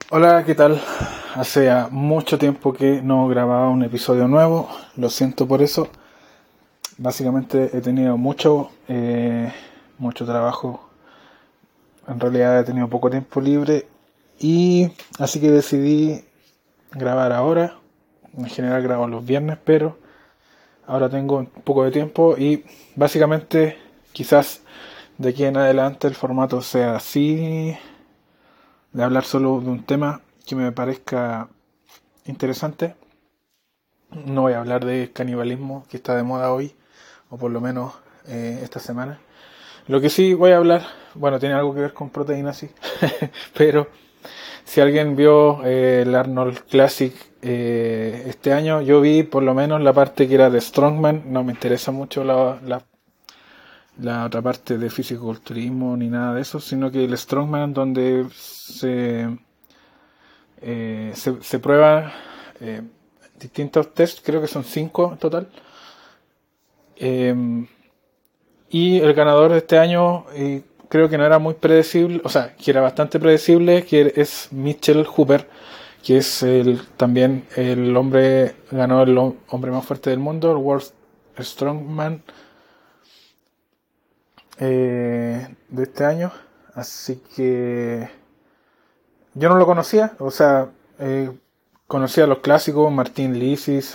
Hola, ¿qué tal? Hace mucho tiempo que no grababa un episodio nuevo, lo siento por eso. Básicamente he tenido mucho trabajo, en realidad he tenido poco tiempo libre y así que decidí grabar ahora. En general grabo los viernes, pero ahora tengo un poco de tiempo y básicamente quizás de aquí en adelante el formato sea así, de hablar solo de un tema que me parezca interesante. No voy a hablar de canibalismo que está de moda hoy, o por lo menos esta semana. Lo que sí voy a hablar, bueno, tiene algo que ver con proteínas, sí, pero si alguien vio el Arnold Classic este año, yo vi por lo menos la parte que era de Strongman. No me interesa mucho la otra parte de fisicoculturismo ni nada de eso, sino que el Strongman donde se prueba eh, distintos tests, creo que son 5 en total. Eh, y el ganador de este año creo que no era muy predecible, o sea, que era bastante predecible, que es Mitchell Hooper, que es también el hombre, ganó el hombre más fuerte del mundo, el World Strongman de este año. Así que yo no lo conocía, o sea, conocía a los clásicos, Martín Lisis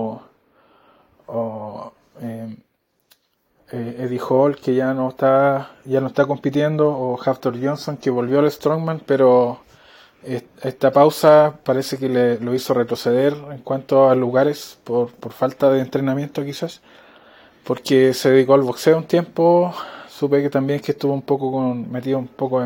o eh, Eddie Hall, que ya no está compitiendo, o Hafthor Johnson, que volvió al Strongman, pero esta pausa parece que lo hizo retroceder en cuanto a lugares por falta de entrenamiento quizás, porque se dedicó al boxeo un tiempo. Supe que también que estuvo metido un poco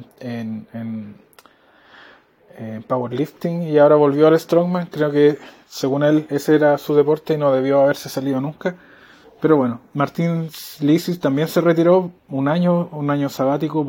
en powerlifting y ahora volvió al Strongman. Creo que según él ese era su deporte y no debió haberse salido nunca. Pero bueno, Martín Lisis también se retiró un año sabático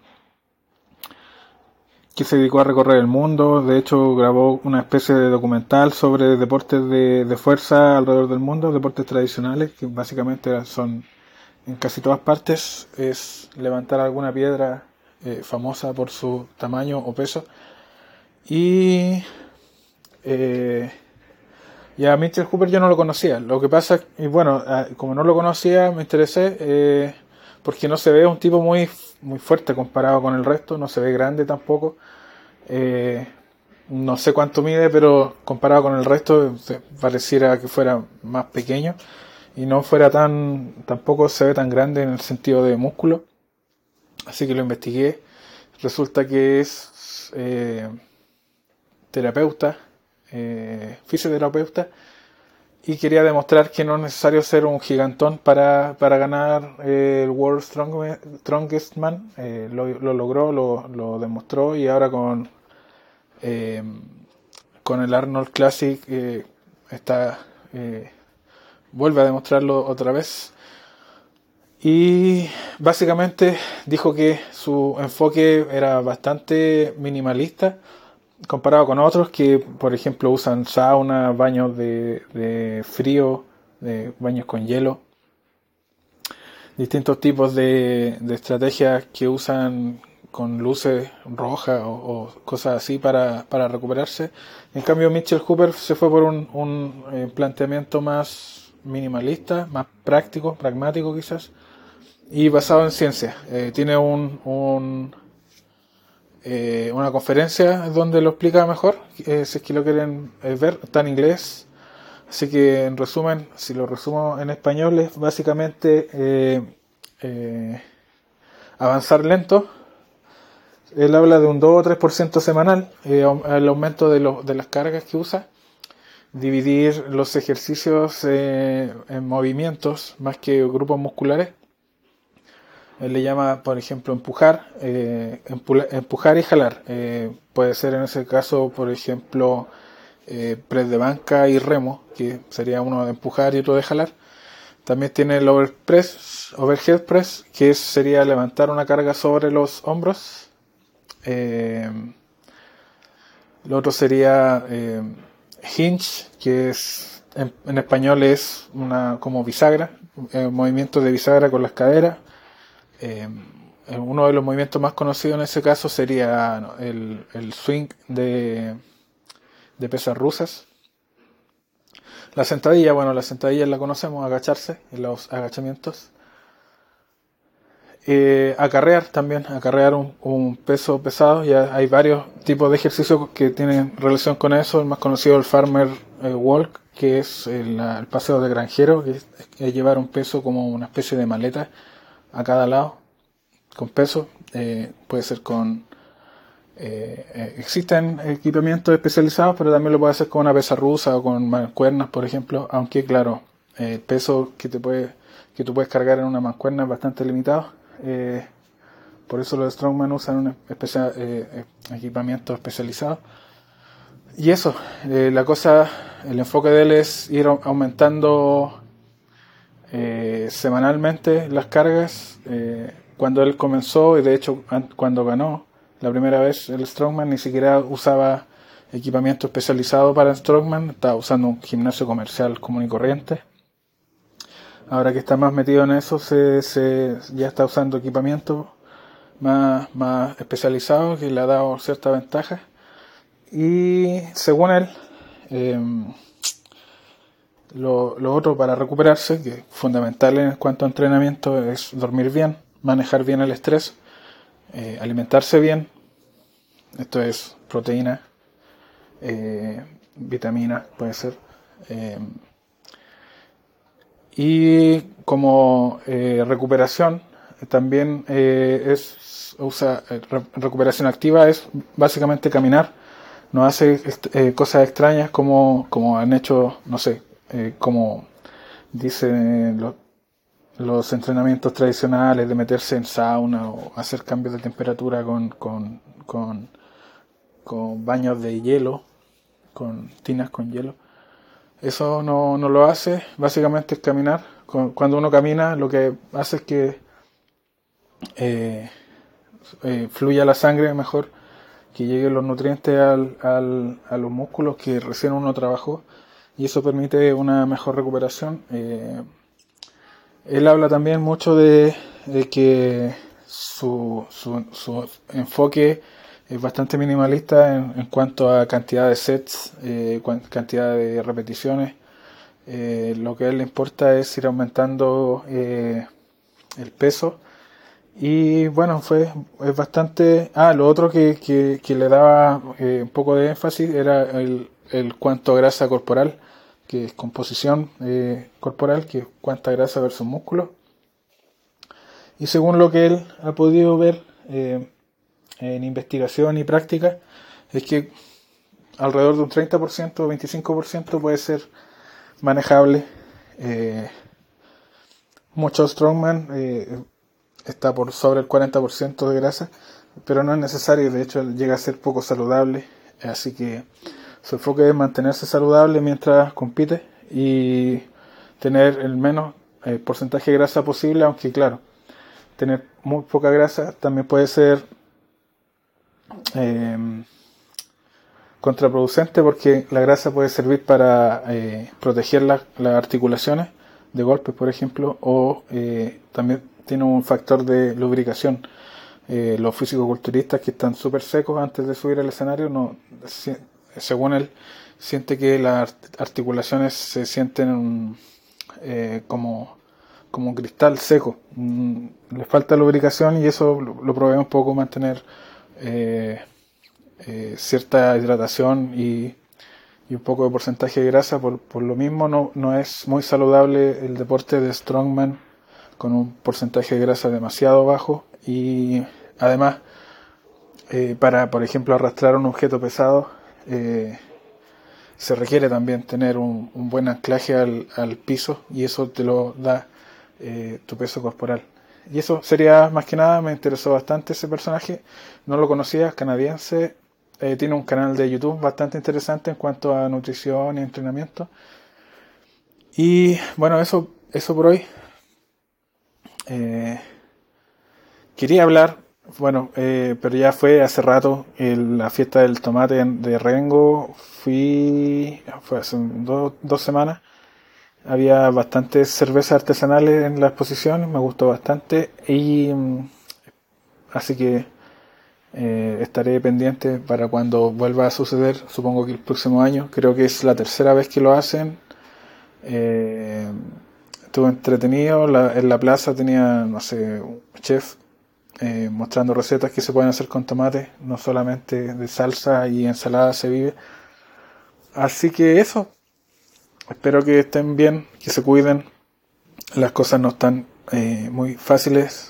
que se dedicó a recorrer el mundo. De hecho, grabó una especie de documental sobre deportes de fuerza alrededor del mundo, deportes tradicionales, que básicamente son en casi todas partes, es levantar alguna piedra famosa por su tamaño o peso. Y eh, ya Mitchell Hooper yo no lo conocía. Lo que pasa, y bueno, como no lo conocía, me interesé porque no se ve un tipo muy fuerte comparado con el resto, no se ve grande tampoco. Eh, no sé cuánto mide, pero comparado con el resto, pareciera que fuera más pequeño y no fuera tampoco se ve tan grande en el sentido de músculo. Así que lo investigué. Resulta que es terapeuta, fisioterapeuta, y quería demostrar que no es necesario ser un gigantón para ganar el World Strongest Man. Lo logró, lo demostró, y ahora eh, con el Arnold Classic está vuelve a demostrarlo otra vez. Y básicamente dijo que su enfoque era bastante minimalista comparado con otros que, por ejemplo, usan sauna, baños de frío, de baños con hielo, distintos tipos de estrategias que usan con luces rojas o cosas así para recuperarse. En cambio, Mitchell Hooper se fue por un planteamiento más minimalista, más práctico, pragmático quizás, y basado en ciencia. Tiene una conferencia donde lo explica mejor, si es que lo quieren ver, está en inglés. Así que en resumen, si lo resumo en español, es básicamente eh, avanzar lento. Él habla de un 2 o 3% semanal, el aumento de las cargas que usa, dividir los ejercicios en movimientos más que grupos musculares. Él le llama, por ejemplo, empujar y jalar. Puede ser en ese caso, por ejemplo, press de banca y remo, que sería uno de empujar y otro de jalar. También tiene el overhead press, que sería levantar una carga sobre los hombros. Eh, lo otro sería hinge, que en español es una como bisagra, movimiento de bisagra con las caderas. Eh, uno de los movimientos más conocidos en ese caso sería, ¿no?, el swing de pesas rusas. La sentadilla, bueno, la sentadilla la conocemos, agacharse en los agachamientos. Acarrear también, acarrear un peso pesado. Ya hay varios tipos de ejercicios que tienen relación con eso. El más conocido es el farmer walk, que es el paseo de granjero, que es llevar un peso como una especie de maleta a cada lado, con peso. Puede ser con... existen equipamientos especializados, pero también lo puede hacer con una pesa rusa o con mancuernas, por ejemplo. Aunque, claro, el peso que tú puedes cargar en una mancuerna es bastante limitado. Por eso los strongman usan un equipamiento especializado. Y eso, el enfoque de él es ir aumentando semanalmente las cargas. Cuando él comenzó, y de hecho cuando ganó la primera vez el strongman, ni siquiera usaba equipamiento especializado para strongman, estaba usando un gimnasio comercial común y corriente. Ahora que está más metido en eso, ya está usando equipamiento más especializado, que le ha dado cierta ventaja. Y según él, lo otro para recuperarse, que es fundamental en cuanto a entrenamiento, es dormir bien, manejar bien el estrés, alimentarse bien. Esto es proteína, vitamina, puede ser. Y como recuperación, también recuperación activa es básicamente caminar. No hace cosas extrañas como han hecho, no sé, como dicen los entrenamientos tradicionales de meterse en sauna o hacer cambios de temperatura con baños de hielo, con tinas con hielo. Eso no lo hace, básicamente es caminar. Cuando uno camina, lo que hace es que fluya la sangre mejor, que lleguen los nutrientes a los músculos que recién uno trabajó, y eso permite una mejor recuperación. Él habla también mucho de que su enfoque es bastante minimalista en cuanto a cantidad de sets, cantidad de repeticiones. Lo que a él le importa es ir aumentando el peso. Y bueno, es bastante... lo otro que le daba un poco de énfasis era el cuánto grasa corporal, que es composición corporal, que es cuánta grasa versus músculo. Y según lo que él ha podido ver en investigación y práctica, es que alrededor de un 30% o 25% puede ser manejable. Muchos strongman está por sobre el 40% de grasa, pero no es necesario, de hecho llega a ser poco saludable, así que su enfoque es mantenerse saludable mientras compite y tener el menos porcentaje de grasa posible, aunque claro, tener muy poca grasa también puede ser contraproducente, porque la grasa puede servir para proteger las articulaciones de golpes, por ejemplo, o también tiene un factor de lubricación. Los fisicoculturistas que están súper secos antes de subir al escenario, según él, siente que las articulaciones se sienten como un cristal seco. Les falta lubricación, y eso lo provee un poco mantener cierta hidratación y un poco de porcentaje de grasa. Por lo mismo no es muy saludable el deporte de strongman con un porcentaje de grasa demasiado bajo, y además para, por ejemplo, arrastrar un objeto pesado se requiere también tener un buen anclaje al piso, y eso te lo da tu peso corporal. Y eso sería más que nada. Me interesó bastante ese personaje, no lo conocía, es canadiense. Tiene un canal de YouTube bastante interesante en cuanto a nutrición y entrenamiento. Y bueno, eso por hoy. Quería hablar, pero ya fue hace rato, la fiesta del tomate de Rengo. Fue hace 2 semanas. Había bastantes cervezas artesanales en la exposición, me gustó bastante, y así que estaré pendiente para cuando vuelva a suceder, supongo que el próximo año. Creo que es la tercera vez que lo hacen. Estuvo entretenido. En la plaza tenía, no sé, un chef mostrando recetas que se pueden hacer con tomate, no solamente de salsa y ensalada se vive. Así que eso, espero que estén bien, que se cuiden. Las cosas no están muy fáciles,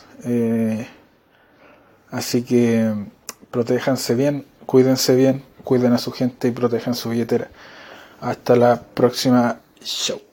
así que protéjanse bien, cuiden a su gente y protejan su billetera. Hasta la próxima show.